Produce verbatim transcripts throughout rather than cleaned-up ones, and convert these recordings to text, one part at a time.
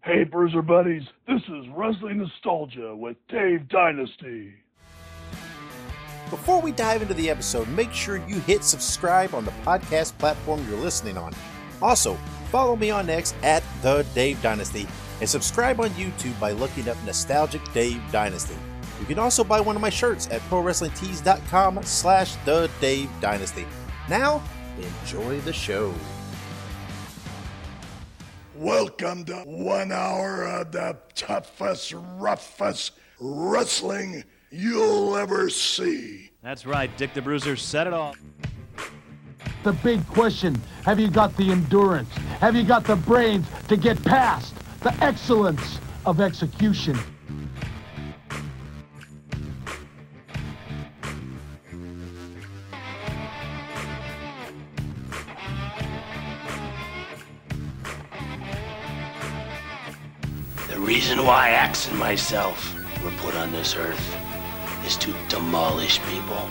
Hey, Bruiser Buddies, this is Wrestling Nostalgia with Dave Dynasty. Before we dive into the episode, make sure you hit subscribe on the podcast platform you're listening on. Also, follow me on X at The Dave Dynasty and subscribe on YouTube by looking up Nostalgic Dave Dynasty. You can also buy one of my shirts at ProWrestlingTees.com slash The Dave Dynasty. Now, enjoy the show. Welcome to one hour of the toughest, roughest wrestling you'll ever see. That's right, Dick the Bruiser said it all. The big question, have you got the endurance? Have you got the brains to get past the excellence of execution? The reason why Axe and myself were put on this earth is to demolish people.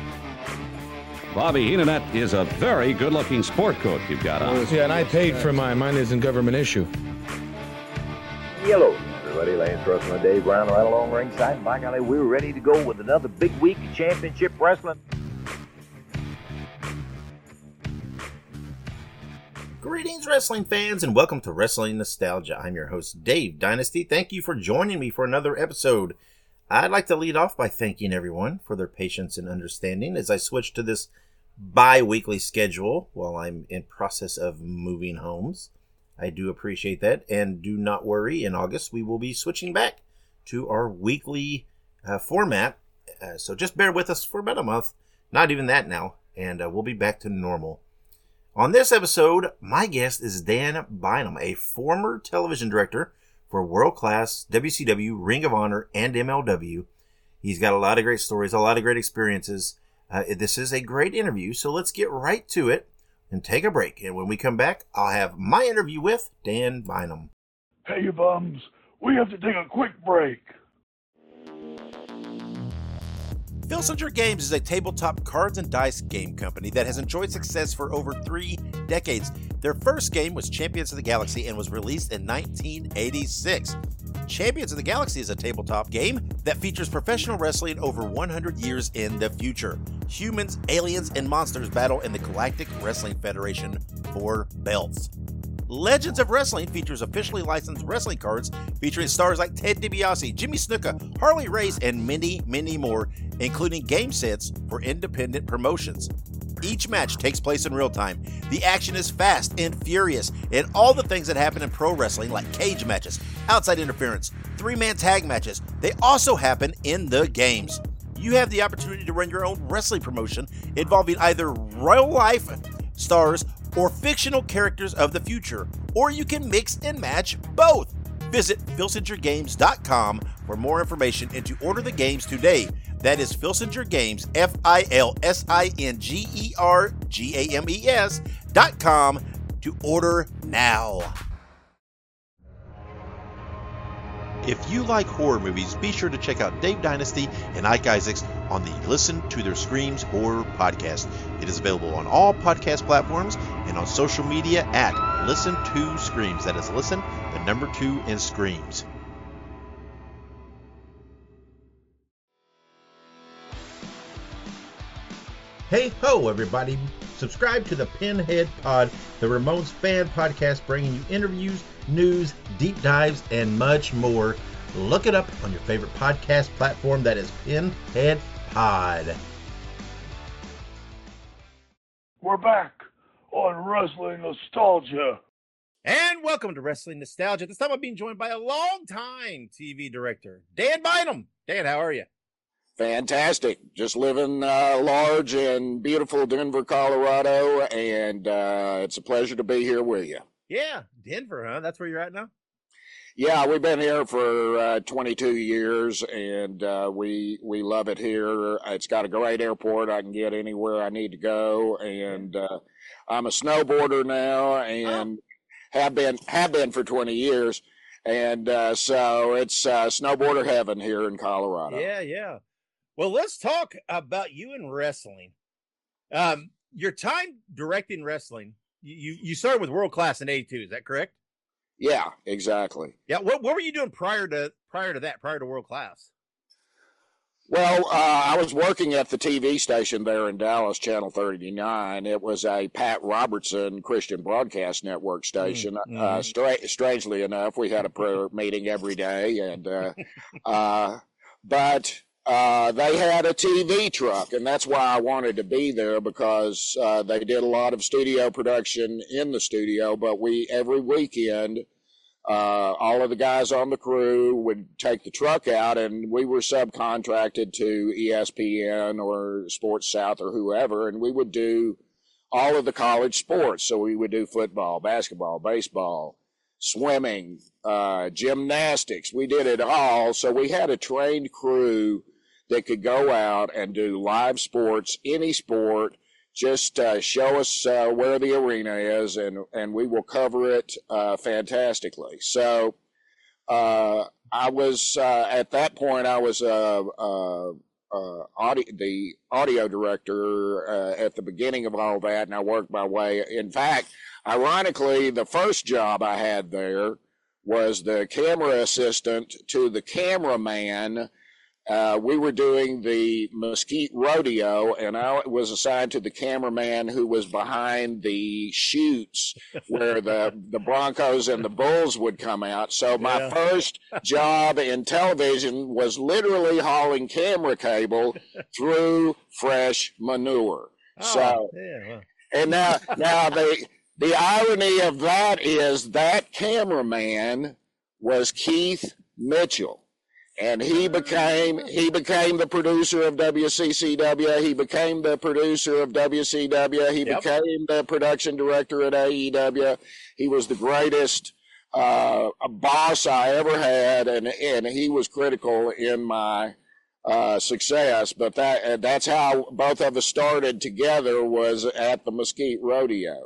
Bobby Heenan is a very good-looking sport coat you've got on. Yeah, and I paid for mine. Mine isn't government issue. Hello, everybody. Lance Russell and Dave Brown right along ringside. And by golly, we're ready to go with another big week of championship wrestling. Greetings, wrestling fans, and welcome to Wrestling Nostalgia. I'm your host, Dave Dynasty. Thank you for joining me for another episode. I'd like to lead off by thanking everyone for their patience and understanding as I switch to this bi-weekly schedule while I'm in process of moving homes. I do appreciate that, and do not worry, in August we will be switching back to our weekly uh, format, uh, so just bear with us for about a month, not even that now, and uh, we'll be back to normal. On this episode, my guest is Dan Bynum, a former television director for World Class, W C W, Ring of Honor, and M L W. He's got a lot of great stories, a lot of great experiences. Uh, this is a great interview, so let's get right to it and take a break. And when we come back, I'll have my interview with Dan Bynum. Hey, you bums, we have to take a quick break. Filsinger Games is a tabletop cards and dice game company that has enjoyed success for over three decades. Their first game was Champions of the Galaxy and was released in nineteen eighty-six. Champions of the Galaxy is a tabletop game that features professional wrestling over one hundred years in the future. Humans, aliens, and monsters battle in the Galactic Wrestling Federation for belts. Legends of Wrestling features officially licensed wrestling cards featuring stars like Ted DiBiase, Jimmy Snuka, Harley Race, and many, many more, including game sets for independent promotions. Each match takes place in real time. The action is fast and furious, and all the things that happen in pro wrestling, like cage matches, outside interference, three-man tag matches, they also happen in the games. You have the opportunity to run your own wrestling promotion involving either real life stars or fictional characters of the future, or you can mix and match both. Visit Filsinger Games dot com for more information and to order the games today. That is Filsinger Games, F I L S I N G E R G A M E S dot com to order now. If you like horror movies, be sure to check out Dave Dynasty and Ike Isaacs on the Listen to Their Screams Horror Podcast. It is available on all podcast platforms and on social media at Listen to Screams. That is Listen, the number two, and Screams. Hey ho, everybody. Subscribe to the Pinhead Pod, the Ramones fan podcast, bringing you interviews, news, deep dives, and much more. Look it up on your favorite podcast platform. That is Pinhead Pod. We're back on Wrestling Nostalgia. And welcome to Wrestling Nostalgia. This time I'm being joined by a long-time T V director, Dan Bynum. Dan, how are you? Fantastic. Just living uh, large and beautiful Denver, Colorado, and uh, it's a pleasure to be here with you. Yeah, Denver, huh? That's where you're at now? Yeah, we've been here for uh, twenty-two years, and uh, we we love it here. It's got a great airport. I can get anywhere I need to go, and uh, I'm a snowboarder now, and oh. have been have been for twenty years, and uh, so it's uh, snowboarder heaven here in Colorado. Yeah, yeah. Well, let's talk about you in wrestling. Um, your time directing wrestling, you you started with World Class in eighty-two. Is that correct? Yeah, exactly. Yeah. What What were you doing prior to prior to that? Prior to World Class? Well, uh, I was working at the T V station there in Dallas, Channel thirty-nine. It was a Pat Robertson Christian Broadcast Network station. Mm-hmm. Uh, stra- strangely enough, we had a prayer meeting every day, and uh, uh, but uh, they had a T V truck, and that's why I wanted to be there, because uh, they did a lot of studio production in the studio. But we every weekend. Uh, all of the guys on the crew would take the truck out, and we were subcontracted to E S P N or Sports South or whoever, and we would do all of the college sports. So we would do football, basketball, baseball, swimming, uh, gymnastics. We did it all. So we had a trained crew that could go out and do live sports, any sport. Just uh, show us uh, where the arena is, and, and we will cover it uh, fantastically. So uh, I was, uh, at that point, I was uh, uh, uh, audio, the audio director uh, at the beginning of all that, and I worked my way. In fact, ironically, the first job I had there was the camera assistant to the cameraman. Uh, we were doing the Mesquite Rodeo, and I was assigned to the cameraman who was behind the chutes where the, the Broncos and the Bulls would come out. So my yeah. first job in television was literally hauling camera cable through fresh manure. Oh, so, yeah, well. and now, now the, the irony of that is that cameraman was Keith Mitchell. And he became he became the producer of W C C W. He became the producer of W C W. He yep. became the production director at A E W. He was the greatest uh, boss I ever had, and and he was critical in my uh, success. But that that's how both of us started together, was at the Mesquite Rodeo.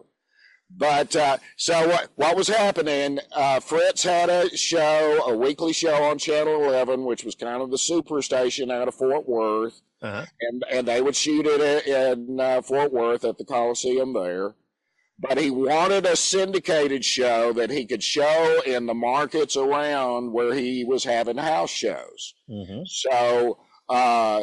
But uh, so what, what was happening, uh, Fritz had a show, a weekly show on Channel eleven, which was kind of the super station out of Fort Worth. Uh-huh. And, and they would shoot it in uh, Fort Worth at the Coliseum there. But he wanted a syndicated show that he could show in the markets around where he was having house shows. Mm-hmm. So uh,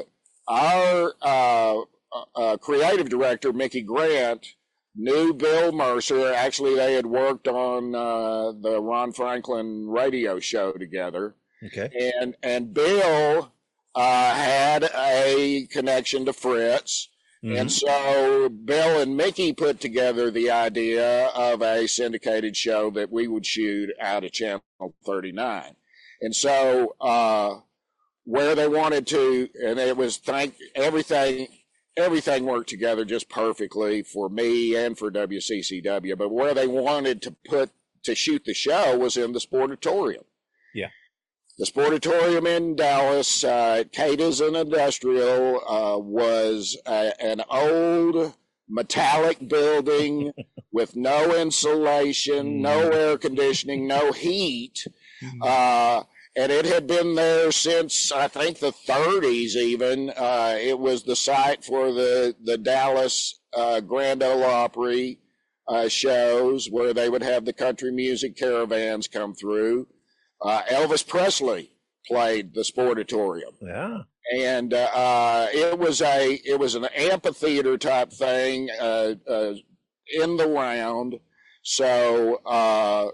our uh, uh, creative director, Mickey Grant, knew Bill Mercer. Actually, they had worked on uh, the Ron Franklin radio show together. Okay. And and Bill uh, had a connection to Fritz. Mm-hmm. And so Bill and Mickey put together the idea of a syndicated show that we would shoot out of Channel thirty-nine. And so uh, where they wanted to, and it was thank everything, everything worked together just perfectly for me and for W C C W. But where they wanted to put to shoot the show was in the Sportatorium. Yeah. The Sportatorium in Dallas, uh, Cada's and Industrial, uh, was a, an old metallic building with no insulation, no air conditioning, no heat. Uh, and it had been there since, I think, the thirties even. Uh, it was the site for the, the Dallas uh, Grand Ole Opry uh, shows where they would have the country music caravans come through. Uh, Elvis Presley played the Sportatorium. Yeah. And uh, uh, it was a it was an amphitheater type thing uh, uh, in the round. So uh,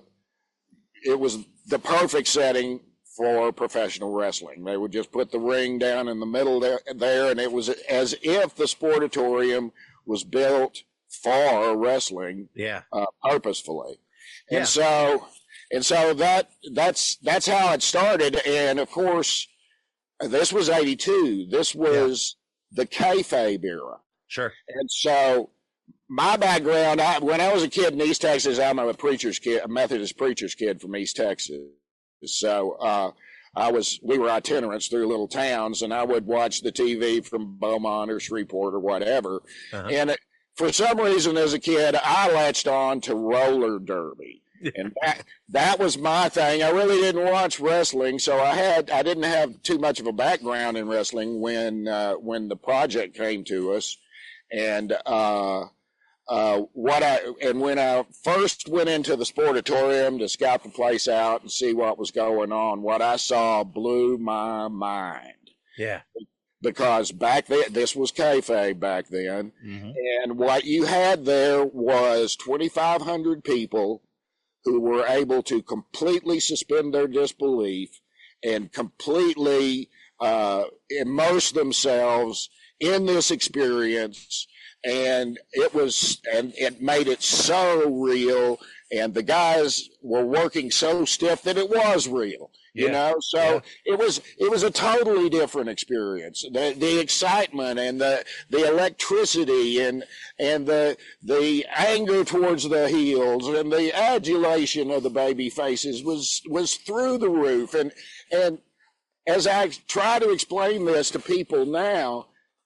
it was the perfect setting for professional wrestling. They would just put the ring down in the middle there, there and it was as if the Sportatorium was built for wrestling. Yeah. Uh, purposefully. Yeah. And so. And so that that's that's how it started. And of course, this was eighty-two. This was yeah. the kayfabe era. Sure. And so my background, I, when I was a kid in East Texas, I'm a preacher's kid, a Methodist preacher's kid from East Texas. So uh, I was, we were itinerants through little towns, and I would watch the T V from Beaumont or Shreveport or whatever. Uh-huh. And it, for some reason, as a kid, I latched on to roller derby. And that, that was my thing. I really didn't watch wrestling, so I had I didn't have too much of a background in wrestling when uh, when the project came to us, and uh, uh, what I and when I first went into the Sportatorium to scout the place out and see what was going on, what I saw blew my mind. Yeah. Because back then, this was kayfabe back then, mm-hmm. and what you had there was twenty-five hundred people who were able to completely suspend their disbelief and completely uh, immerse themselves in this experience. And it was, and it made it so real. And the guys were working so stiff that it was real, you yeah. know? So yeah. it was, it was a totally different experience. The, the excitement and the, the electricity and, and the, the anger towards the heels and the adulation of the baby faces was, was through the roof. And, and as I try to explain this to people now,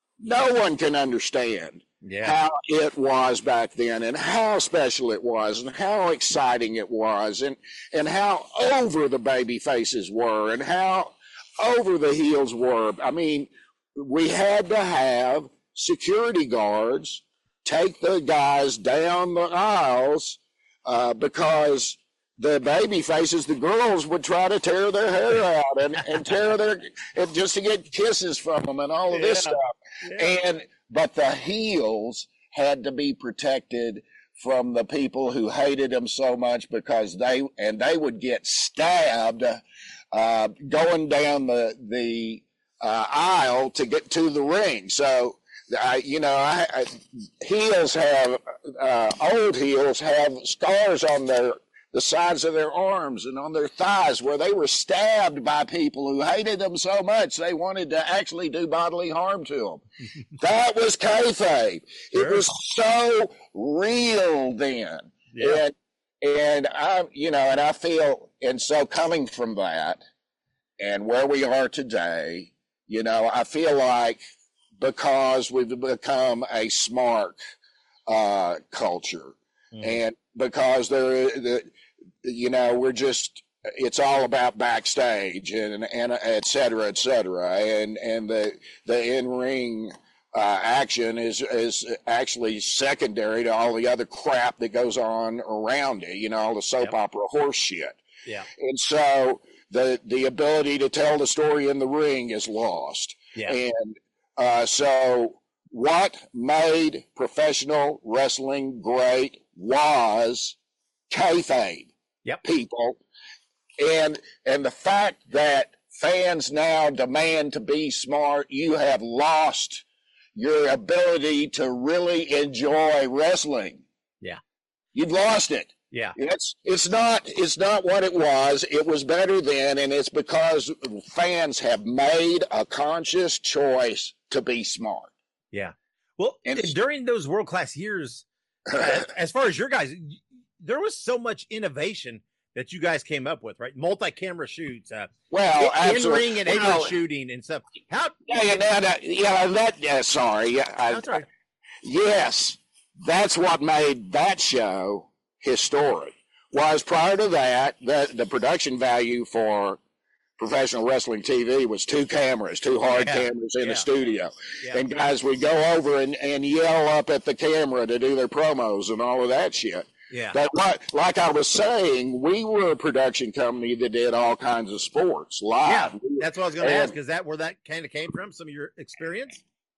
no one can understand. Yeah. How it was back then and how special it was and how exciting it was and, and how over the baby faces were and how over the heels were. I mean, we had to have security guards take the guys down the aisles uh, because the baby faces, the girls would try to tear their hair out and, and tear their, and just to get kisses from them and all of this yeah. stuff. Yeah. And, But the heels had to be protected from the people who hated them so much because they, and they would get stabbed uh, going down the, the uh, aisle to get to the ring. So, I, you know, I, I, heels have, uh, old heels have scars on their, the sides of their arms and on their thighs where they were stabbed by people who hated them so much they wanted to actually do bodily harm to them. That was kayfabe. Sure. It was so real then. Yeah. And, and I, you know, and I feel, and so coming from that and where we are today, you know, I feel like because we've become a smart uh, culture mm. and because there, the, you know, we're just, it's all about backstage and, and et cetera, et cetera. And, and the, the in-ring uh, action is, is actually secondary to all the other crap that goes on around it, you know, all the soap yep. opera horse shit. Yeah. And so the, the ability to tell the story in the ring is lost. Yeah. And uh, so what made professional wrestling great was kayfabe, yep. people, and and the fact that fans now demand to be smart, you have lost your ability to really enjoy wrestling. Yeah, you've lost it. Yeah, it's it's not it's not what it was. It was better then, and it's because fans have made a conscious choice to be smart. Yeah, well, and during those world class years. as, as far as your guys, there was so much innovation that you guys came up with, right? Multi-camera shoots, uh, well, in, in-ring and apron well, shooting and stuff. How? Yeah, yeah, that, yeah, that. Yeah, sorry, yeah, I, that's right. Yes, that's what made that show historic. Was prior to that, the the production value for professional wrestling T V was two cameras, two hard yeah. cameras in yeah. the studio. Yeah. And guys would go over and, and yell up at the camera to do their promos and all of that shit. Yeah. But like, like I was saying, we were a production company that did all kinds of sports live. Yeah, that's what I was going to ask. Is that where that kind of came from, some of your experience?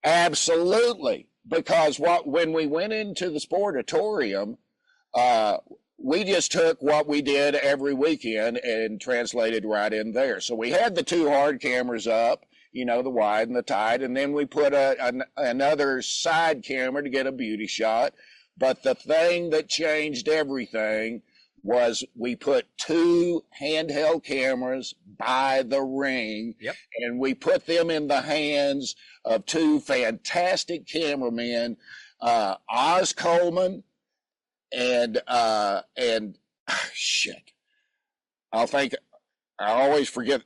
Absolutely. Because what when we went into the Sportatorium, uh, we just took what we did every weekend and translated right in there. So we had the two hard cameras up, you know, the wide and the tight, and then we put a, an, another side camera to get a beauty shot. But the thing that changed everything was we put two handheld cameras by the ring, yep. and we put them in the hands of two fantastic cameramen, uh, Oz Coleman and uh, and shit. I'll think. I always forget.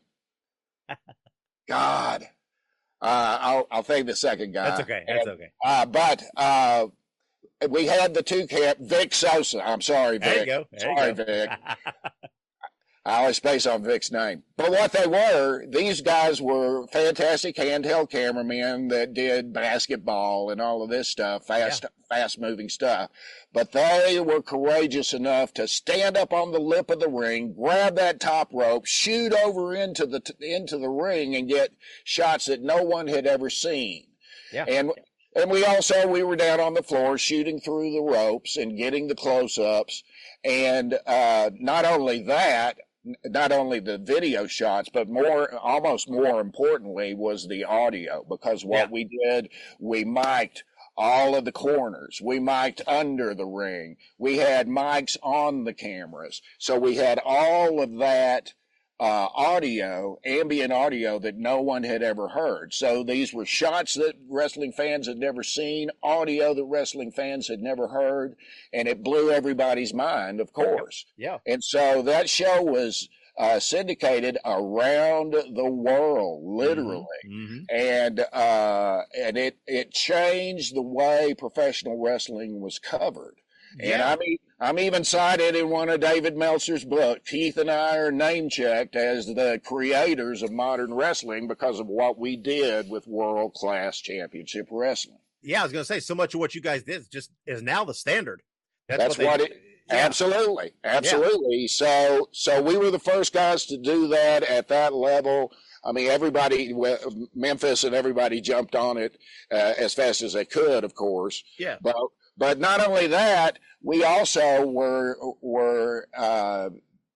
God, uh, I'll I'll think the second guy. That's okay. That's and, okay. Uh, but uh, we had the two cam. Vic Sosa. I'm sorry, Vic. There you go. There sorry, you go. Vic. Alice, based on Vic's name. But what they were, these guys were fantastic handheld cameramen that did basketball and all of this stuff, fast, yeah. fast-moving stuff. But they were courageous enough to stand up on the lip of the ring, grab that top rope, shoot over into the into the ring, and get shots that no one had ever seen. Yeah. And and we also we were down on the floor shooting through the ropes and getting the close-ups. And uh, not only that, not only the video shots, but more, almost more importantly, was the audio, because what yeah. we did, we mic'd all of the corners. We mic'd under the ring. We had mics on the cameras. So we had all of that uh, audio, ambient audio that no one had ever heard. So these were shots that wrestling fans had never seen, audio that wrestling fans had never heard, and it blew everybody's mind, of course. Yeah. And so that show was uh, syndicated around the world, literally. Mm-hmm. And uh, and it, it changed the way professional wrestling was covered. Yeah. And I'm, I'm even cited in one of David Meltzer's books. Keith and I are name-checked as the creators of modern wrestling because of what we did with world-class championship wrestling. Yeah, I was going to say, so much of what you guys did just is now the standard. That's, That's what, what it, yeah. absolutely, absolutely. Yeah. So, so we were the first guys to do that at that level. I mean, everybody, Memphis and everybody jumped on it uh, as fast as they could, of course. Yeah. But, but not only that, we also were, were, uh,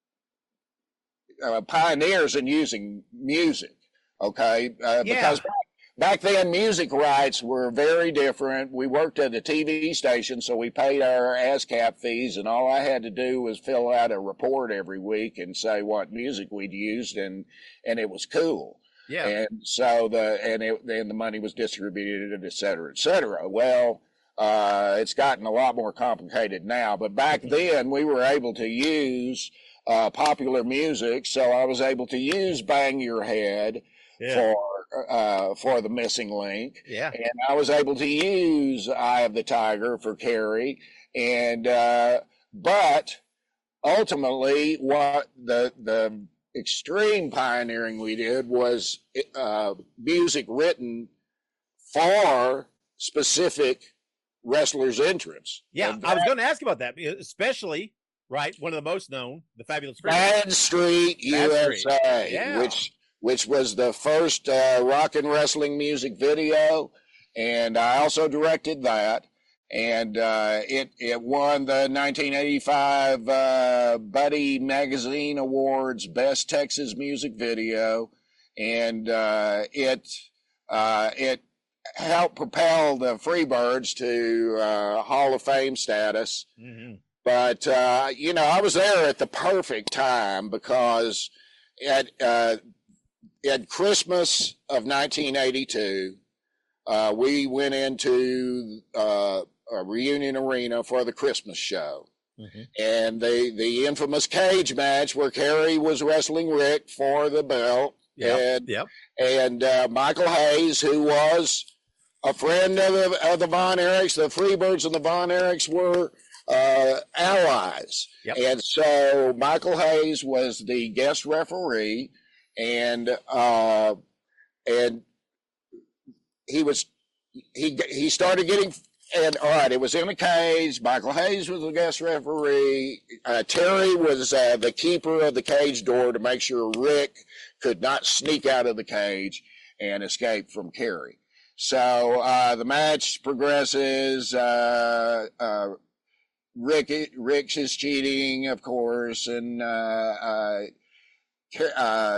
uh, pioneers in using music. Okay. Uh, yeah. Because back, back then music rights were very different. We worked at a T V station, so we paid our ASCAP fees, and all I had to do was fill out a report every week and say what music we'd used, and, and it was cool. Yeah. And so the, and it, and the money was distributed, et cetera, et cetera. Well, uh, it's gotten a lot more complicated now, but back then we were able to use, uh, popular music. So I was able to use Bang Your Head yeah. for, uh, for the Missing Link. Yeah. And I was able to use Eye of the Tiger for Kerry. And, uh, but ultimately what the, the extreme pioneering we did was, uh, music written for specific wrestlers' entrance. Yeah, that, I was going to ask about that, especially, right, one of the most known, the Fabulous Freebirds. Bad Street Bad U S A, Street. Yeah. which which was the first uh, rock and wrestling music video, and I also directed that, and uh, it it won the nineteen eighty-five uh, Buddy Magazine Awards Best Texas Music Video, and uh, it uh, it. helped propel the Freebirds to uh, Hall of Fame status. Mm-hmm. But, uh, you know, I was there at the perfect time because at, uh, at Christmas of nineteen eighty-two, uh, we went into uh, a Reunion Arena for the Christmas show. Mm-hmm. And the, the infamous cage match where Kerry was wrestling Rick for the belt. Yep. And, yep. and uh, Michael Hayes, who was a friend of the, of the Von Erichs, the Freebirds and the Von Erichs were uh, allies. Yep. And so Michael Hayes was the guest referee, and uh, and he was he he started getting and all right. It was in the cage. Michael Hayes was the guest referee. Uh, Terry was uh, the keeper of the cage door to make sure Rick could not sneak out of the cage and escape from Kerry. So uh, the match progresses. Uh, uh, Rick, Rick is cheating, of course, and uh, uh, uh,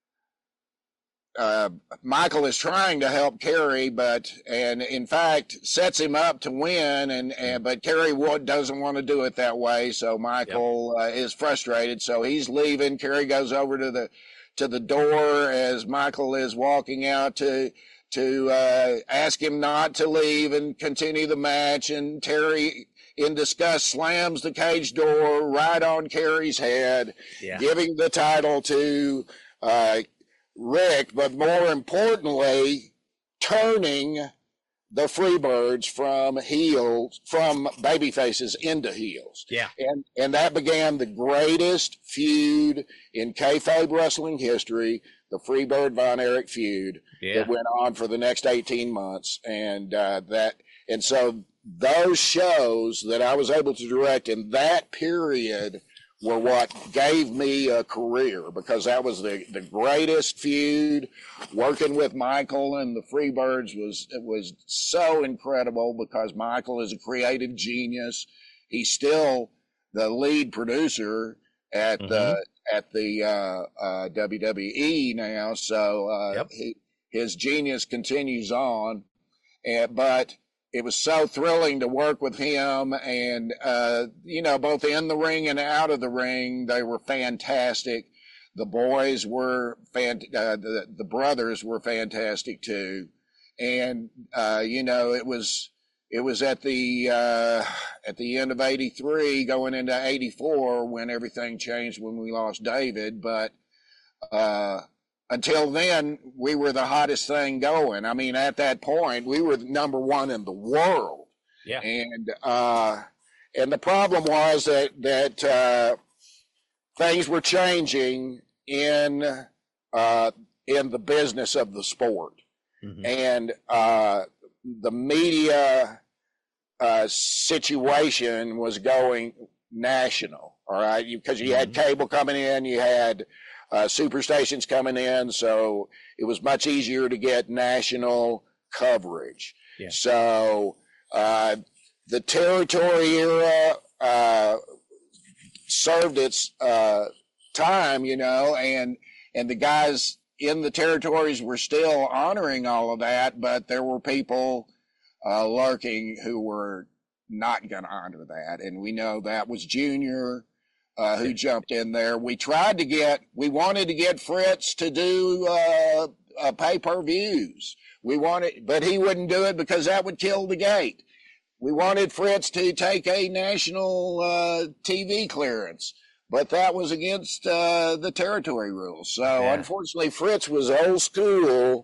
uh, Michael is trying to help Kerry, but and in fact sets him up to win, and, and but Kerry doesn't want to do it that way. So Michael yep. uh, is frustrated, so he's leaving. Kerry goes over to the to the door as Michael is walking out to. to uh, ask him not to leave and continue the match, and Terry, in disgust, slams the cage door right on Kerry's head, yeah. giving the title to uh, Rick, but more importantly, turning the Freebirds from heels, from baby faces into heels. Yeah. And and that began the greatest feud in kayfabe wrestling history, the Freebird Von Erich feud yeah. that went on for the next eighteen months. And uh, that and so those shows that I was able to direct in that period were what gave me a career, because that was the, the greatest feud. Working with Michael and the Freebirds was, it was so incredible, because Michael is a creative genius. He's still the lead producer at mm-hmm. the, at the, uh, uh, W W E now. So, uh, yep. he, his genius continues on, and, but it was so thrilling to work with him, and, uh, you know, both in the ring and out of the ring, they were fantastic. The boys were fan, uh, the, the brothers were fantastic too. And, uh, you know, it was, it was at the, uh, at the end of eighty-three going into eighty-four when everything changed, when we lost David. But, uh, until then, we were the hottest thing going. I mean, at that point, we were number one in the world. Yeah. And uh, and the problem was that that uh, things were changing in uh, in the business of the sport, mm-hmm. and uh, the media uh, situation was going national. All right, because you, you had mm-hmm. cable coming in, you had Uh, super stations coming in, so it was much easier to get national coverage. Yeah. So uh, the territory era uh, served its uh, time, you know, and and the guys in the territories were still honoring all of that, but there were people uh, lurking who were not going to honor that, and we know that was Junior. Uh, who jumped in there. We tried to get, we wanted to get Fritz to do uh, uh, pay-per-views. We wanted, but he wouldn't do it because that would kill the gate. We wanted Fritz to take a national uh, T V clearance, but that was against uh, the territory rules. So yeah. Unfortunately, Fritz was old school,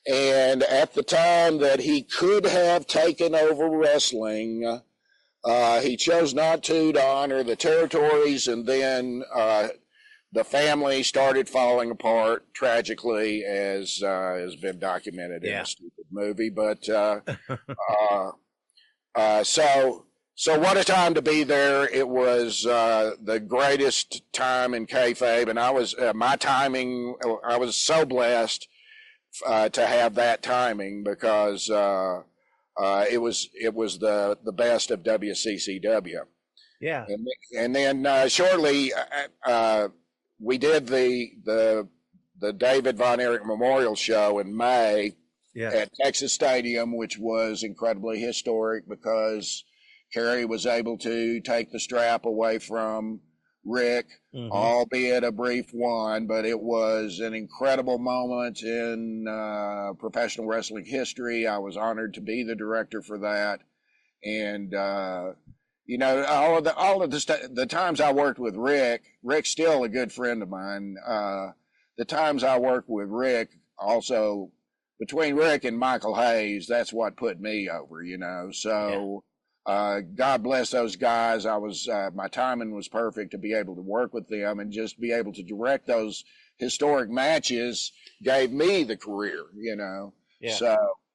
and at the time that he could have taken over wrestling, Uh, he chose not to, to honor the territories, and then uh, the family started falling apart tragically, as uh, has been documented yeah. in a stupid movie. But uh, uh, uh, so, so what a time to be there! It was uh, the greatest time in kayfabe, and I was uh, my timing. I was so blessed uh, to have that timing, because. Uh, Uh, it was it was the, the best of W C C W. Yeah. And, and then uh, shortly uh, we did the the the David Von Erich Memorial Show in May yeah. at Texas Stadium, which was incredibly historic, because Kerry was able to take the strap away from Rick, mm-hmm. albeit a brief one, but it was an incredible moment in uh, professional wrestling history. I was honored to be the director for that. And, uh, you know, all of the, all of the, st- the times I worked with Rick, Rick's still a good friend of mine. Uh, the times I worked with Rick, also between Rick and Michael Hayes, that's what put me over, you know, so. Yeah. Uh, God bless those guys. I was, uh, my timing was perfect to be able to work with them, and just be able to direct those historic matches gave me the career, you know? Yeah. So,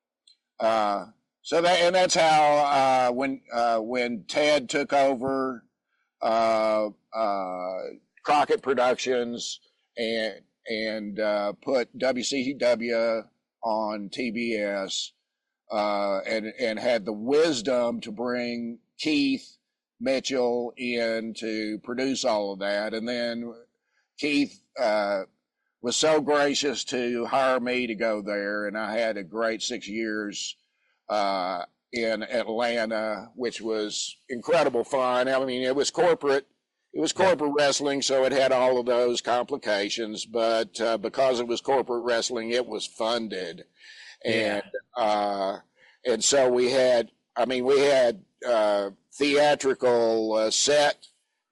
uh, so that, and that's how, uh, when, uh, when Ted took over, uh, uh, Crockett Productions and, and, uh, put W C C W on T B S, Uh, and, and had the wisdom to bring Keith Mitchell in to produce all of that. And then Keith uh, was so gracious to hire me to go there, and I had a great six years uh, in Atlanta, which was incredible fun. I mean, it was corporate. It was corporate wrestling, so it had all of those complications, but uh, because it was corporate wrestling, it was funded. And, yeah. uh, and so we had, I mean, we had, uh, theatrical, uh, set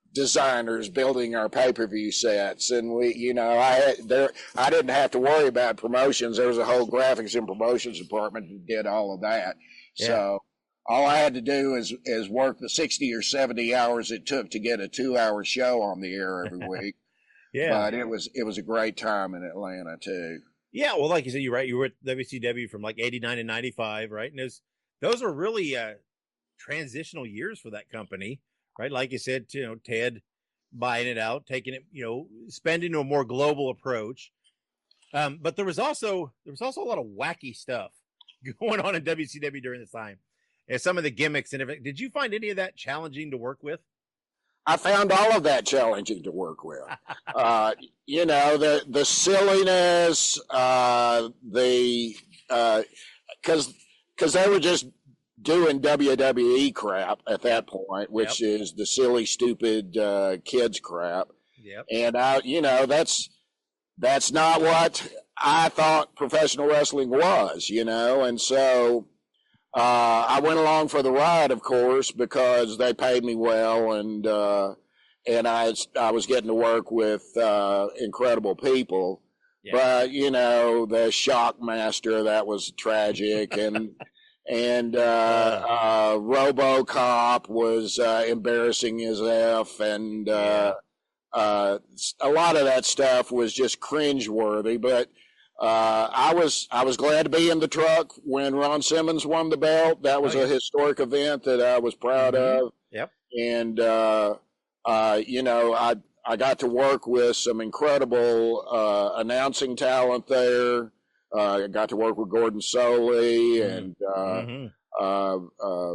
designers building our pay-per-view sets, and we, you know, I had there, I didn't have to worry about promotions. There was a whole graphics and promotions department that did all of that. Yeah. So all I had to do is is work the sixty or seventy hours it took to get a two-hour show on the air every week. Yeah, but it was it was a great time in Atlanta too. Yeah, well, like you said, you're right. You were at W C W from like eighty-nine and ninety-five, right? And those those were really uh, transitional years for that company, right? Like you said, you know, Ted buying it out, taking it, you know, spending a more global approach. Um, but there was also there was also a lot of wacky stuff going on in W C W during this time, and some of the gimmicks and everything. Did you find any of that challenging to work with? I found all of that challenging to work with. uh, you know, the the silliness, uh, the because uh, because they were just doing W W E crap at that point, which yep. is the silly, stupid uh, kids crap. Yep. And I, you know, that's that's not what I thought professional wrestling was. You know, and so. Uh, I went along for the ride, of course, because they paid me well, and uh, and I I was getting to work with uh, incredible people. Yeah. But you know, the Shockmaster, that was tragic, and and uh, uh, RoboCop was uh, embarrassing as f, and uh, yeah. uh, a lot of that stuff was just cringeworthy, but. Uh, I was I was glad to be in the truck when Ron Simmons won the belt. That was oh, yeah. a historic event that I was proud mm-hmm. of. Yep. And uh, uh, you know, I I got to work with some incredible uh, announcing talent there. Uh, I got to work with Gordon Soley mm-hmm. and uh, mm-hmm. uh, uh,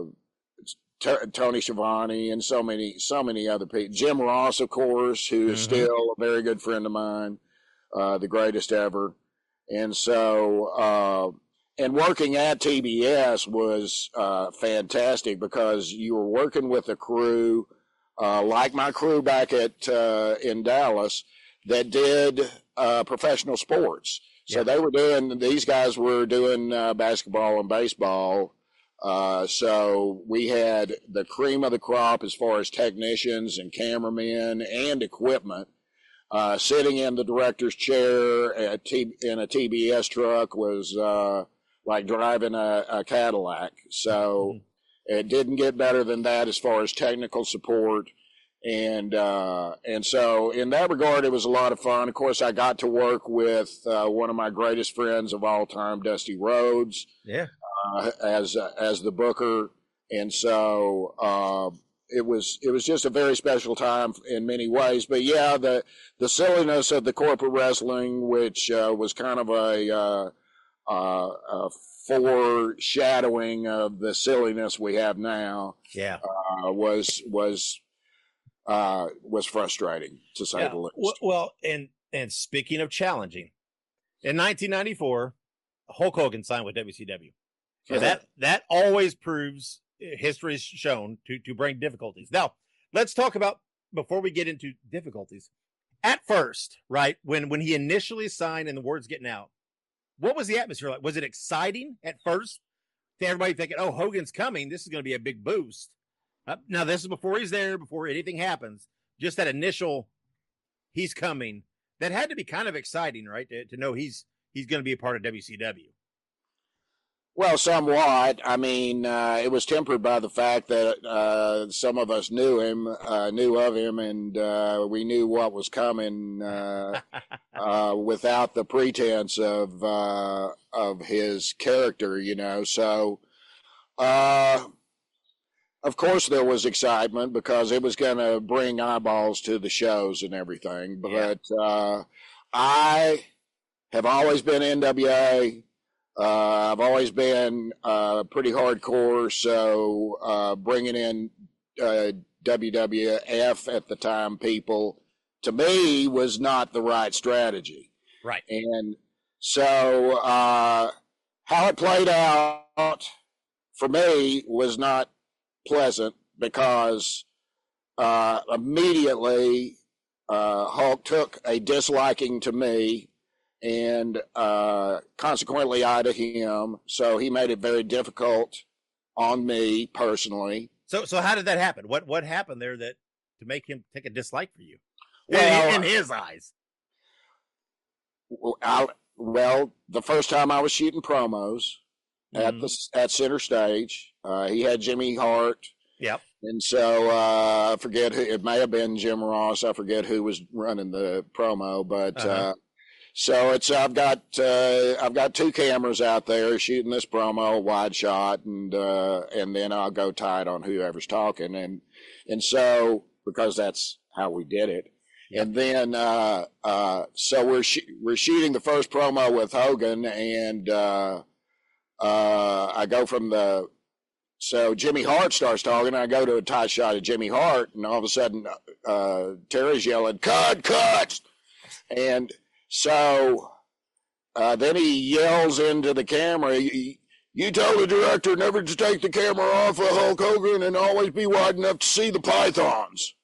T- Tony Schiavone and so many so many other people. Jim Ross, of course, who is mm-hmm. still a very good friend of mine, uh, the greatest ever. And so, uh, and working at T B S was uh, fantastic because you were working with a crew uh, like my crew back at uh, in Dallas that did uh, professional sports. So yeah. they were doing; these guys were doing uh, basketball and baseball. Uh, so we had the cream of the crop as far as technicians and cameramen and equipment. Uh, sitting in the director's chair at T- in a T B S truck was uh, like driving a, a Cadillac. So mm-hmm. it didn't get better than that as far as technical support. And uh, and so in that regard, it was a lot of fun. Of course, I got to work with uh, one of my greatest friends of all time, Dusty Rhodes, yeah, uh, as uh, as the booker. And so uh, it was it was just a very special time in many ways. But yeah, the the silliness of the corporate wrestling, which uh, was kind of a, uh, uh, a foreshadowing of the silliness we have now. Yeah, uh, was was uh, was frustrating to say yeah. the least. Well, well, and and speaking of challenging, in nineteen ninety-four, Hulk Hogan signed with W C W. So that that always proves. History is shown to, to bring difficulties. Now, let's talk about, before we get into difficulties, at first, right, when, when he initially signed and the word's getting out, what was the atmosphere like? Was it exciting at first to everybody thinking, oh, Hogan's coming, this is going to be a big boost? Uh, now, this is before he's there, before anything happens, just that initial, he's coming, that had to be kind of exciting, right, to, to know he's he's going to be a part of W C W. Well, somewhat. I mean, uh, it was tempered by the fact that uh, some of us knew him, uh, knew of him, and uh, we knew what was coming uh, uh, without the pretense of uh, of his character, you know. So, uh, of course, there was excitement because it was going to bring eyeballs to the shows and everything. But yeah. uh, I have always been N W A. Uh, I've always been uh, pretty hardcore, so uh, bringing in uh, W W F at the time people, to me, was not the right strategy. Right. And so uh, how it played out for me was not pleasant because uh, immediately uh, Hulk took a disliking to me. And uh, consequently, I to him. So he made it very difficult on me personally. So, so how did that happen? What what happened there that to make him take a dislike for you? Well, in, in his eyes. I, well, the first time I was shooting promos mm-hmm. at the at Center Stage, uh, he had Jimmy Hart. Yep. And so uh, I forget who, it may have been Jim Ross. I forget who was running the promo, but uh-huh. uh, so it's I've got uh, I've got two cameras out there shooting this promo, wide shot, and uh, and then I'll go tight on whoever's talking, and and so because that's how we did it. Yep. And then, uh, uh, so we're sh- we're shooting the first promo with Hogan, and uh, uh, I go from the so Jimmy Hart starts talking. And I go to a tight shot of Jimmy Hart, and all of a sudden, uh, Terry's yelling, "Cut, cut!" And so uh, then he yells into the camera, "You, you tell the director never to take the camera off of Hulk Hogan, and always be wide enough to see the pythons."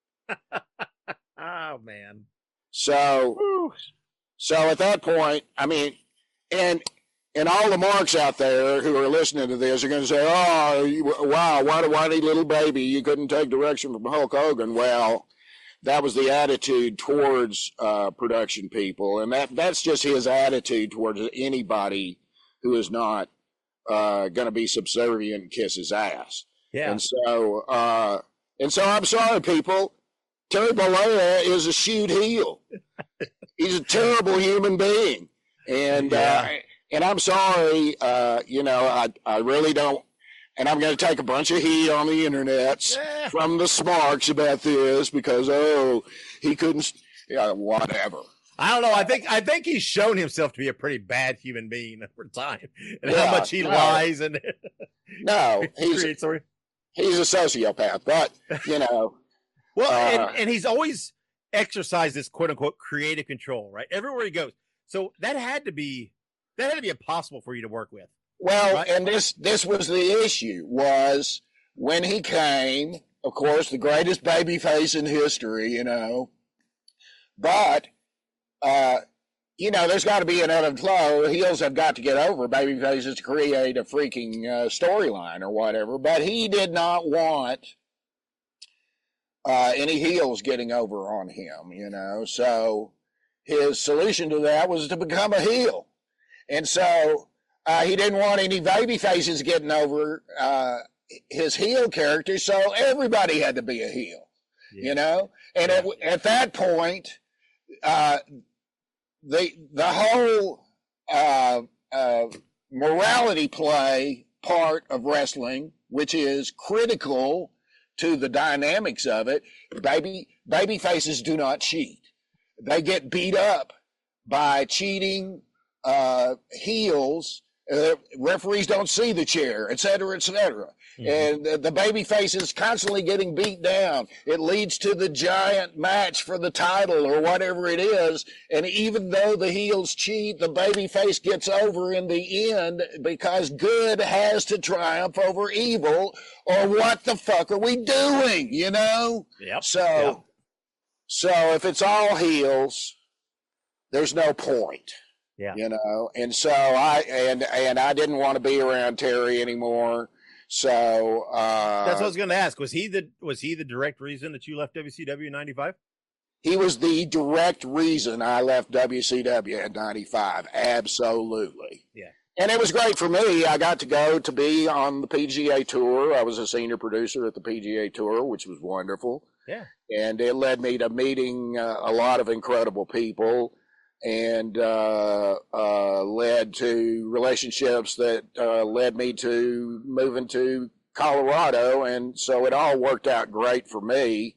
Oh man! So, Woo. so at that point, I mean, and and all the marks out there who are listening to this are going to say, "Oh, you, wow, whiny, whiny little baby, you couldn't take direction from Hulk Hogan." Well, that was the attitude towards uh, production people, and that that's just his attitude towards anybody who is not uh, going to be subservient and kiss his ass. Yeah. And so, uh, and so, I'm sorry, people. Terry Bollea is a shoot heel. He's a terrible human being. And yeah. uh, and I'm sorry, uh, you know, I, I really don't, and I'm going to take a bunch of heat on the internet yeah. from the smarks about this because, oh, he couldn't, yeah, whatever. I don't know. I think I think he's shown himself to be a pretty bad human being over time, and yeah, how much he no. lies and no, he's he's a sociopath. But you know. Well, uh, and, and he's always exercised this quote unquote creative control, right? Everywhere he goes. So that had to be that had to be impossible for you to work with. Well, right? and this this was the issue was when he came, of course, the greatest babyface in history, you know. But uh, you know, there's got to be an ebb and flow. Heels have got to get over babyfaces to create a freaking uh, storyline or whatever. But he did not want Uh, any heels getting over on him, you know. So his solution to that was to become a heel. And so uh, he didn't want any baby faces getting over uh, his heel character, so everybody had to be a heel, yeah. you know. And yeah. at, at that point, uh, the the whole uh, uh, morality play part of wrestling, which is critical to the dynamics of it, baby baby faces do not cheat. They get beat up by cheating uh, heels. Uh, referees don't see the chair, et cetera, et cetera. Mm-hmm. And the, the baby face is constantly getting beat down. It leads to the giant match for the title or whatever it is. And even though the heels cheat, the baby face gets over in the end because good has to triumph over evil, or what the fuck are we doing, you know? Yep. So, yep. so if it's all heels, there's no point. Yeah. You know, and so I and and I didn't want to be around Terry anymore. So uh, that's what I was going to ask. Was he the was he the direct reason that you left W C W in ninety-five? He was the direct reason I left W C W in ninety-five. Absolutely. Yeah. And it was great for me. I got to go to be on the P G A Tour. I was a senior producer at the P G A Tour, which was wonderful. Yeah. And it led me to meeting uh, a lot of incredible people. And uh, uh, led to relationships that uh, led me to moving to Colorado. And so it all worked out great for me.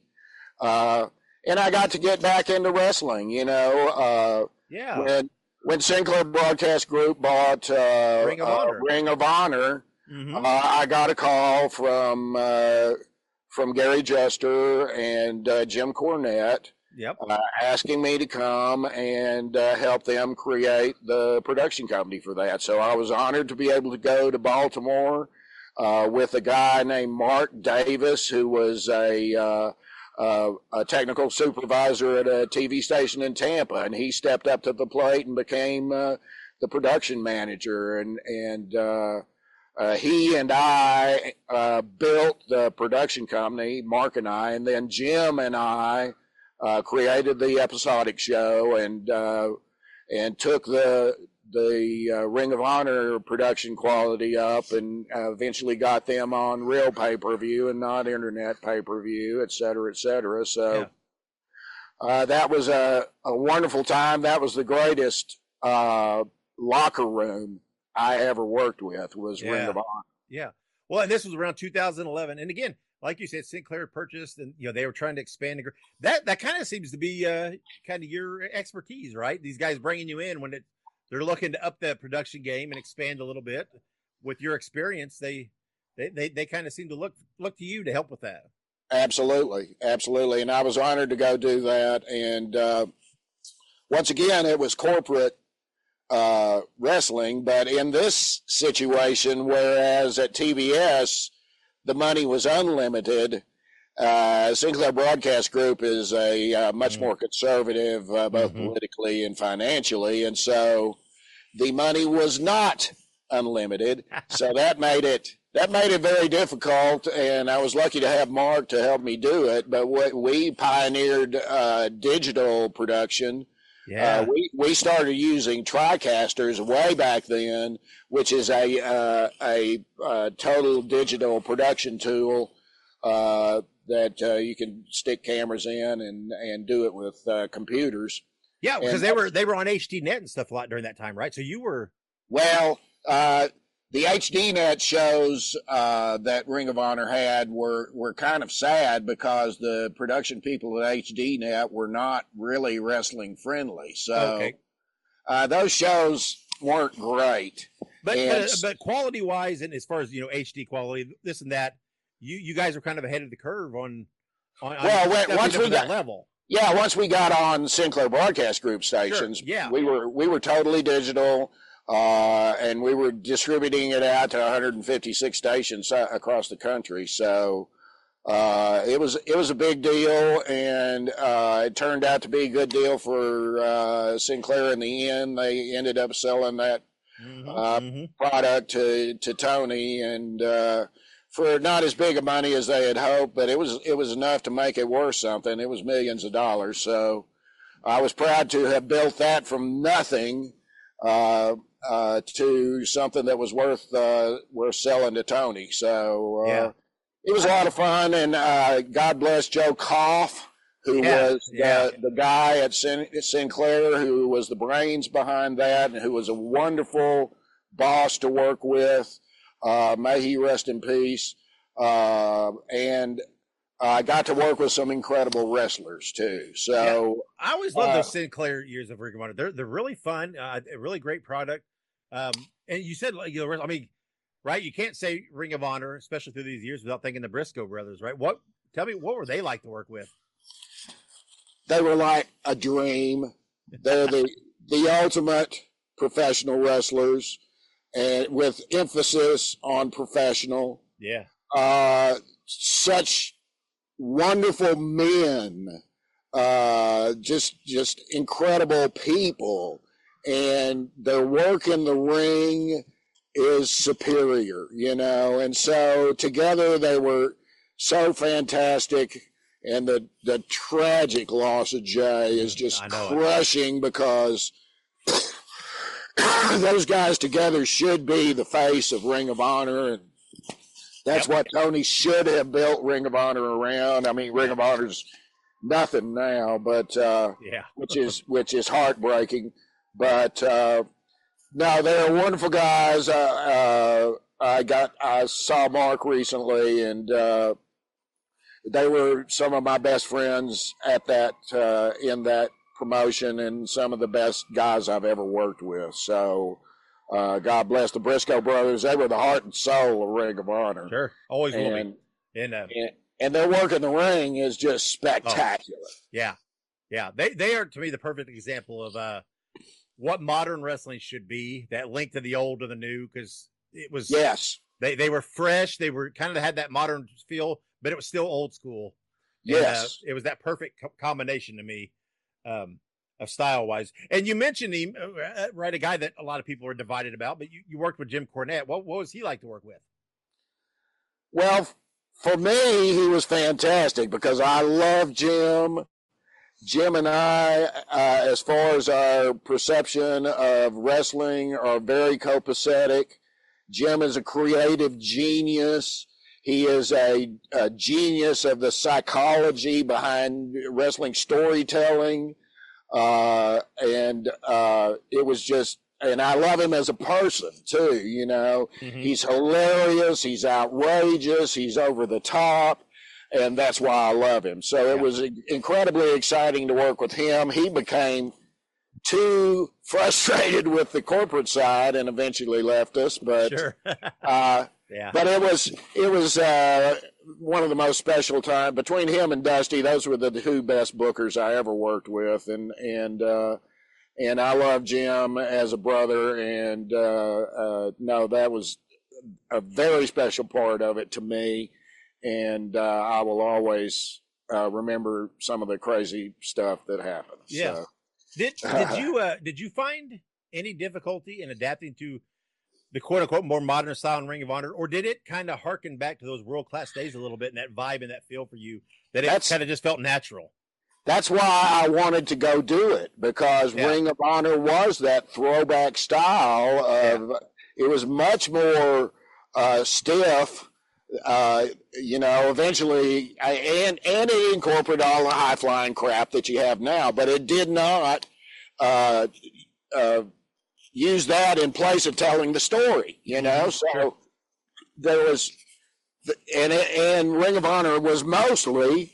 Uh, and I got to get back into wrestling, you know. Uh, yeah. When, when Sinclair Broadcast Group bought uh, Ring of Honor, uh, Ring of Honor mm-hmm. uh, I got a call from, uh, from Gary Jester and uh, Jim Cornette. Yep. Uh, asking me to come and uh, help them create the production company for that. So I was honored to be able to go to Baltimore uh, with a guy named Mark Davis, who was a, uh, uh, a technical supervisor at a T V station in Tampa, and he stepped up to the plate and became uh, the production manager. And and uh, uh, he and I uh, built the production company, Mark and I, and then Jim and I uh, created the episodic show and uh, and took the the uh, Ring of Honor production quality up, and uh, eventually got them on real pay-per-view and not internet pay-per-view, et cetera, et cetera. So yeah. uh, that was a, a wonderful time. That was the greatest uh, locker room I ever worked with, was yeah. Ring of Honor. Yeah. Well, and this was around two thousand eleven. And again, like you said, Sinclair purchased, and you know they were trying to expand. The, that that kind of seems to be uh, kind of your expertise, right? These guys bringing you in when it they're looking to up the production game and expand a little bit. With your experience, they they they, they kind of seem to look look to you to help with that. Absolutely, absolutely, and I was honored to go do that. And uh, once again, it was corporate uh, wrestling, but in this situation, whereas at T B S the money was unlimited, uh, Sinclair Broadcast Group is a uh, much mm-hmm. more conservative, uh, both mm-hmm. politically and financially, and so the money was not unlimited. So that made it that made it very difficult, and I was lucky to have Mark to help me do it. But we, we pioneered uh, digital production. Yeah, uh, we we started using TriCasters way back then, which is a uh, a, a total digital production tool uh, that uh, you can stick cameras in and and do it with uh, computers. Yeah, because they were they were on H D Net and stuff a lot during that time, right? So you were well. Uh, the H D Net shows uh, that Ring of Honor had were were kind of sad because the production people at H D Net were not really wrestling friendly. So okay. uh, those shows weren't great. But and, but, but quality wise, and as far as you know, H D quality, this and that, you you guys are kind of ahead of the curve on. on well, on once we got that level. Yeah, once we got on Sinclair Broadcast Group stations, sure. yeah. we were we were totally digital, uh, and we were distributing it out to one hundred fifty-six stations across the country. So uh, it was it was a big deal, and uh, it turned out to be a good deal for uh, Sinclair in the end. They ended up selling that mm-hmm, uh, mm-hmm. product to to Tony, and uh, for not as big of money as they had hoped, but it was it was enough to make it worth something. It was millions of dollars. So I was proud to have built that from nothing uh, uh, to something that was worth uh, worth selling to Tony. So uh, yeah. it was a lot of fun, and uh, God bless Joe Koff, who yeah, was yeah. the, the guy at Sin- Sinclair, who was the brains behind that, and who was a wonderful boss to work with. Uh, may he rest in peace. Uh, and I got to work with some incredible wrestlers too. So yeah, I always love uh, those Sinclair years of Ring of Honor. They're they're really fun. Uh, a really great product. Um, and you said, you know, I mean, right? You can't say Ring of Honor, especially through these years, without thinking the Briscoe brothers, right? What? Tell me, what were they like to work with? They were like a dream. They're the the ultimate professional wrestlers. And with emphasis on professional. Yeah. Uh, such wonderful men, uh, just, just incredible people. And their work in the ring is superior, you know, and so together they were so fantastic. And the, the tragic loss of Jay is just crushing it. Because those guys together should be the face of Ring of Honor, and that's yep. what Tony should have built Ring of Honor around. I mean, Ring of Honor's nothing now, but uh, yeah, which is which is heartbreaking. But uh, no, they're wonderful guys. Uh, uh, I got I saw Mark recently, and uh, they were some of my best friends at that uh, in that. promotion, and some of the best guys I've ever worked with. So uh, God bless the Briscoe brothers. They were the heart and soul of Ring of Honor. Sure. Always will and, be. And, uh, and, and their work in the ring is just spectacular. Oh, yeah. Yeah. They, they are, to me, the perfect example of uh, what modern wrestling should be, that link to the old to the new, because it was, yes, they, they were fresh. They were kind of had that modern feel, but it was still old school. Yes. And, uh, it was that perfect co- combination to me. Um, of style wise. And you mentioned him, uh, right? A guy that a lot of people are divided about, but you, you worked with Jim Cornette. What, what was he like to work with? Well, for me, he was fantastic because I love Jim. Jim and I, uh, as far as our perception of wrestling, are very copacetic. Jim is a creative genius. He is a, a genius of the psychology behind wrestling storytelling. Uh, and uh, it was just, and I love him as a person too, you know. Mm-hmm. He's hilarious, he's outrageous, he's over the top, and that's why I love him. So yeah. It was incredibly exciting to work with him. He became too frustrated with the corporate side and eventually left us, but sure. uh, yeah. But it was it was uh, one of the most special times between him and Dusty. Those were the two best bookers I ever worked with, and and uh, and I love Jim as a brother. And uh, uh, no, that was a very special part of it to me, and uh, I will always uh, remember some of the crazy stuff that happened. Yeah. So. Did did you uh, did you find any difficulty in adapting to the quote unquote more modern style in Ring of Honor, or did it kind of harken back to those world class days a little bit and that vibe and that feel for you that it kind of just felt natural? That's why I wanted to go do it, because yeah. Ring of Honor was that throwback style of yeah. It was much more uh, stiff. Uh, you know, eventually, I, and and it incorporated all the high flying crap that you have now, but it did not uh, uh, use that in place of telling the story. You know, so sure. there was, and and Ring of Honor was mostly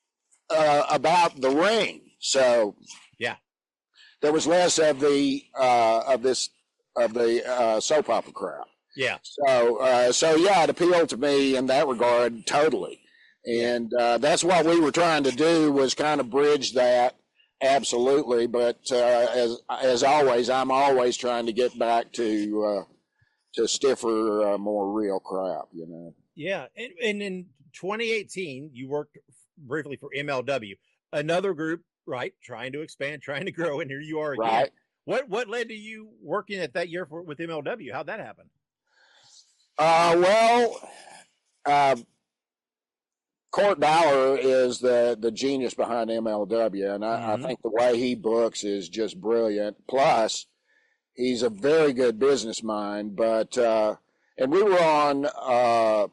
uh, about the ring. So yeah, there was less of the uh, of this of the uh, soap opera crap. Yeah. So, uh, so yeah, it appealed to me in that regard totally, and uh, that's what we were trying to do, was kind of bridge that. Absolutely, but uh, as as always, I'm always trying to get back to uh, to stiffer, uh, more real crap, you know. Yeah, and, and in twenty eighteen, you worked briefly for M L W, another group, right? Trying to expand, trying to grow, and here you are again. Right. What what led to you working at that year for with M L W? How'd that happen? Uh, well, uh, Court Bauer is the, the genius behind M L W, and I, mm-hmm. I think the way he books is just brilliant. Plus, he's a very good business mind. But uh, and we were on uh,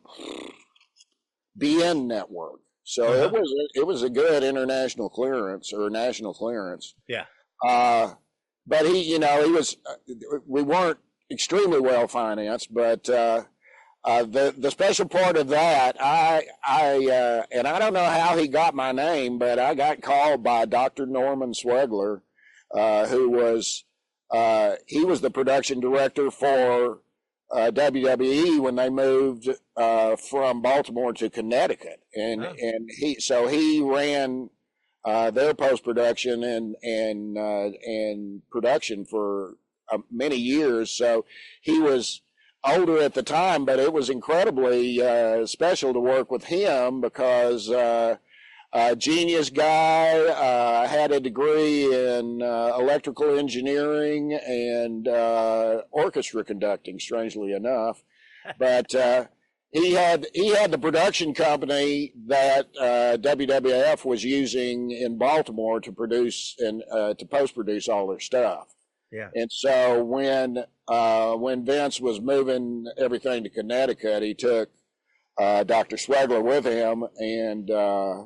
B N Network, so uh-huh. it was it was a good international clearance or national clearance. Yeah. Uh, but he, you know, he was. We weren't extremely well financed, but uh, uh, the the special part of that, I I uh, and I don't know how he got my name, but I got called by Doctor Norman Swegler, uh, who was uh, he was the production director for uh, W W E when they moved uh, from Baltimore to Connecticut, and oh. and he so he ran uh, their post production and and uh, and production for Uh, many years. So he was older at the time, but it was incredibly uh, special to work with him because uh, a genius guy, uh, had a degree in uh, electrical engineering and uh, orchestra conducting, strangely enough. But uh, he had he had the production company that uh, W W F was using in Baltimore to produce and uh, to post produce all their stuff. Yeah. And so when uh, when Vince was moving everything to Connecticut, he took uh, Doctor Swegler with him, and uh,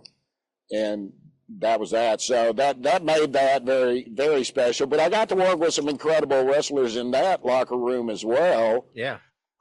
and that was that. So that that made that very very special. But I got to work with some incredible wrestlers in that locker room as well. Yeah.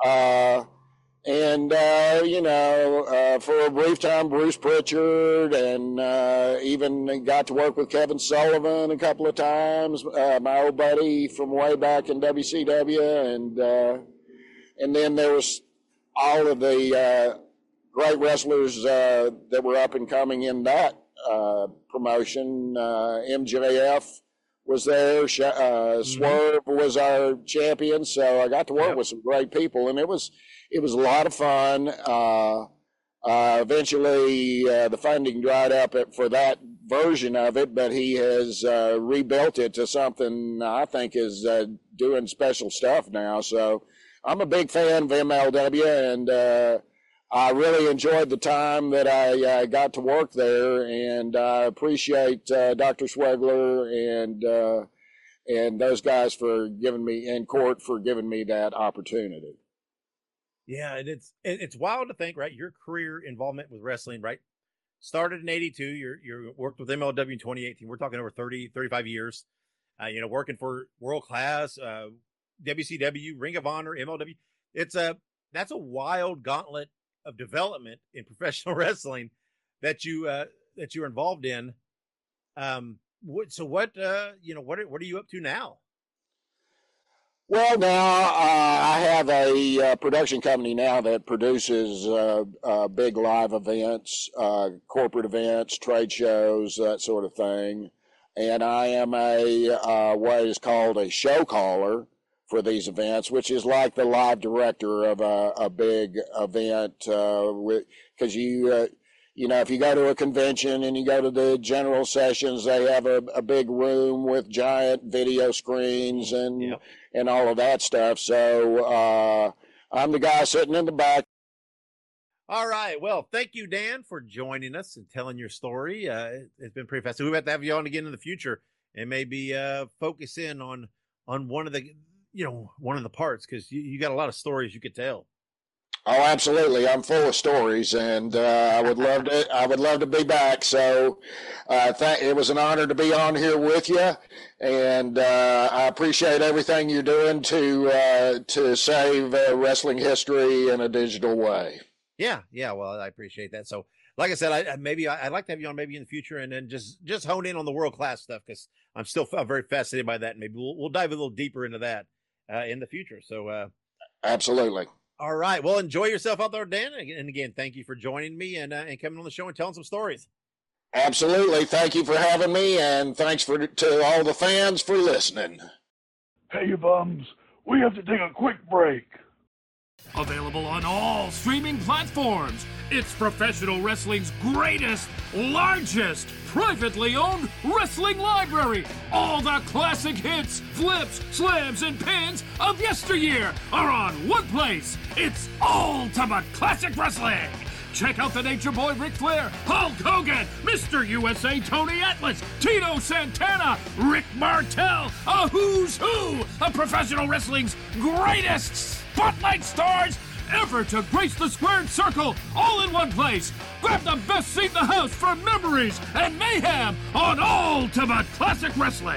Uh, and uh, you know, uh, for a brief time, Bruce Pritchard, and uh, even got to work with Kevin Sullivan a couple of times, uh, my old buddy from way back in W C W, and uh, and then there was all of the uh, great wrestlers uh, that were up and coming in that uh, promotion. Uh, M J F was there. Uh, mm-hmm. Swerve was our champion, so I got to work yep. with some great people, and it was. It was a lot of fun. Uh, uh, eventually, uh, the funding dried up for that version of it, but he has uh, rebuilt it to something I think is uh, doing special stuff now. So I'm a big fan of M L W, and uh, I really enjoyed the time that I uh, got to work there, and I appreciate uh, Doctor Schwegler and uh, and those guys for giving me, in court, for giving me that opportunity. Yeah, and it's it's wild to think, right? Your career involvement with wrestling, right? Started in eighty-two. You're you're worked with M L W in twenty eighteen. We're talking over thirty, thirty-five years. Uh, you know, working for World Class, uh, W C W, Ring of Honor, M L W. It's a that's a wild gauntlet of development in professional wrestling that you uh, that you're involved in. Um, what, so what uh, you know what what are you up to now? Well, now uh, I have a uh, production company now that produces uh, uh, big live events, uh, corporate events, trade shows, that sort of thing. And I am a uh, what is called a show caller for these events, which is like the live director of a, a big event. Because uh, you, uh, you know, if you go to a convention and you go to the general sessions, they have a, a big room with giant video screens and. Yep. and all of that stuff. So uh, I'm the guy sitting in the back. All right. Well, thank you, Dan, for joining us and telling your story. Uh, it's been pretty fast. So we have to have you on again in the future and maybe uh, focus in on on one of the, you know, one of the parts, because you, you got a lot of stories you could tell. Oh, absolutely. I'm full of stories, and uh, I would love to. I would love to be back. So, uh, th- it was an honor to be on here with you, and uh, I appreciate everything you're doing to uh, to save uh, wrestling history in a digital way. Yeah, yeah. Well, I appreciate that. So, like I said, I maybe I, I'd like to have you on maybe in the future, and then just just hone in on the world class stuff, because I'm still very fascinated by that. And maybe we'll we'll dive a little deeper into that uh, in the future. So, uh, absolutely. All right. Well, enjoy yourself out there, Dan. And again, thank you for joining me and uh, and coming on the show and telling some stories. Absolutely. Thank you for having me, and thanks for to all the fans for listening. Hey, you bums. We have to take a quick break. Available on all streaming platforms. It's professional wrestling's greatest, largest, privately owned wrestling library. All the classic hits, flips, slams, and pins of yesteryear are on one place. It's Ultimate Classic Wrestling. Check out the Nature Boy Ric Flair, Hulk Hogan, Mister U S A Tony Atlas, Tito Santana, Rick Martel, a who's who of professional wrestling's greatest spotlight stars ever to grace the squared circle, all in one place. Grab the best seat in the house for memories and mayhem on Ultimate Classic Wrestling.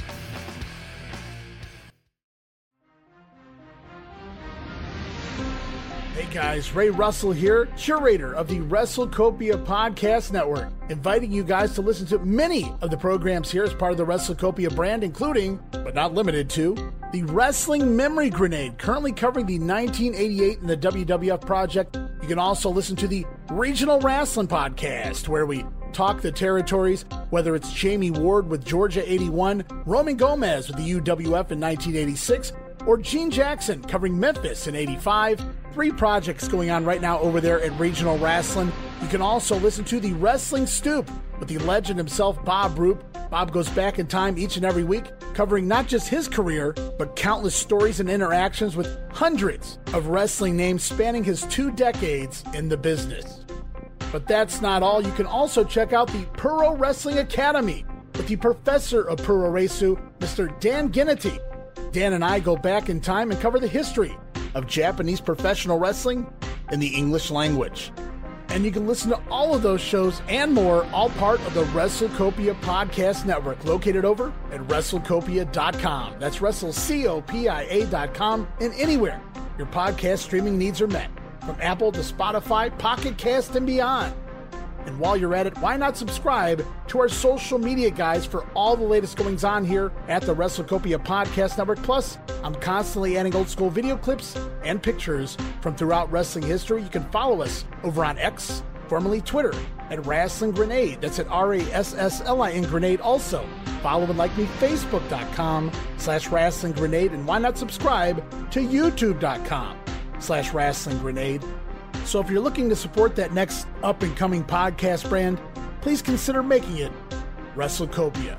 Hey guys, Ray Russell here, curator of the WrestleCopia Podcast Network, inviting you guys to listen to many of the programs here as part of the WrestleCopia brand, including, but not limited to, the Wrestling Memory Grenade, currently covering the nineteen eighty-eight and the W W F project. You can also listen to the Regional Wrestling Podcast, where we talk the territories, whether it's Jamie Ward with Georgia eighty-one, Roman Gomez with the U W F in nineteen eighty-six, or Gene Jackson covering Memphis in eighty-five. Three projects going on right now over there at Regional Wrestling. You can also listen to the Wrestling Stoop with the legend himself, Bob Roop. Bob goes back in time each and every week, covering not just his career, but countless stories and interactions with hundreds of wrestling names spanning his two decades in the business. But that's not all. You can also check out the Puro Wrestling Academy with the professor of Puro Resu, Mister Dan Ginnity. Dan and I go back in time and cover the history of Japanese professional wrestling in the English language. And you can listen to all of those shows and more, all part of the WrestleCopia Podcast Network, located over at WrestleCopia dot com. That's WrestleCopia dot com, and anywhere your podcast streaming needs are met, from Apple to Spotify, Pocket Cast, and beyond. And while you're at it, why not subscribe to our social media guys for all the latest goings on here at the WrestleCopia Podcast Network. Plus, I'm constantly adding old school video clips and pictures from throughout wrestling history. You can follow us over on X, formerly Twitter, at Wrestling Grenade. That's at R A S S L I N Grenade. Also, follow and like me, Facebook.com slash Wrestling Grenade. And why not subscribe to YouTube.com slash Wrestling Grenade. So if you're looking to support that next up-and-coming podcast brand, please consider making it WrestleCopia.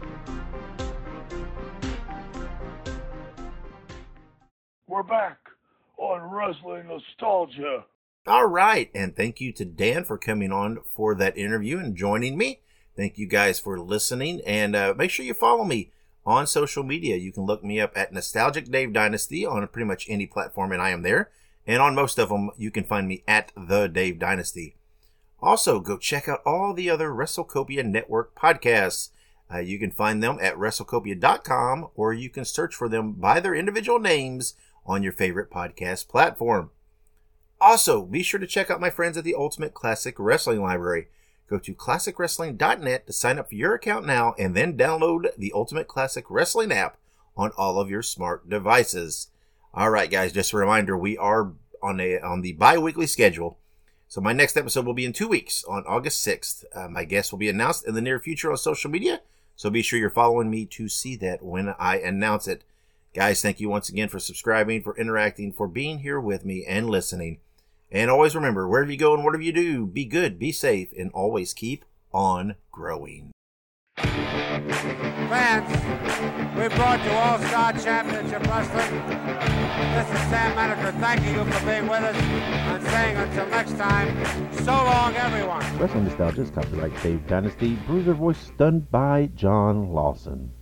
We're back on Wrestling Nostalgia. All right, and thank you to Dan for coming on for that interview and joining me. Thank you guys for listening, and uh, make sure you follow me on social media. You can look me up at Nostalgic Dave Dynasty on pretty much any platform, and I am there. And on most of them, you can find me at The Dave Dynasty. Also, go check out all the other WrestleCopia Network podcasts. Uh, you can find them at WrestleCopia dot com, or you can search for them by their individual names on your favorite podcast platform. Also, be sure to check out my friends at the Ultimate Classic Wrestling Library. Go to classic wrestling dot net to sign up for your account now, and then download the Ultimate Classic Wrestling app on all of your smart devices. All right, guys, just a reminder, we are on a on the bi-weekly schedule. So my next episode will be in two weeks on August sixth. Uh, my guest will be announced in the near future on social media, so be sure you're following me to see that when I announce it. Guys, thank you once again for subscribing, for interacting, for being here with me and listening. And always remember, wherever you go and whatever you do, be good, be safe, and always keep on growing. Fans, we brought you All-Star Championship Wrestling. This is Sam Menaker thanking you for being with us and saying until next time, so long everyone. Wrestling Nostalgia is copyright Dave Dynasty. Bruiser voice done by John Lawson.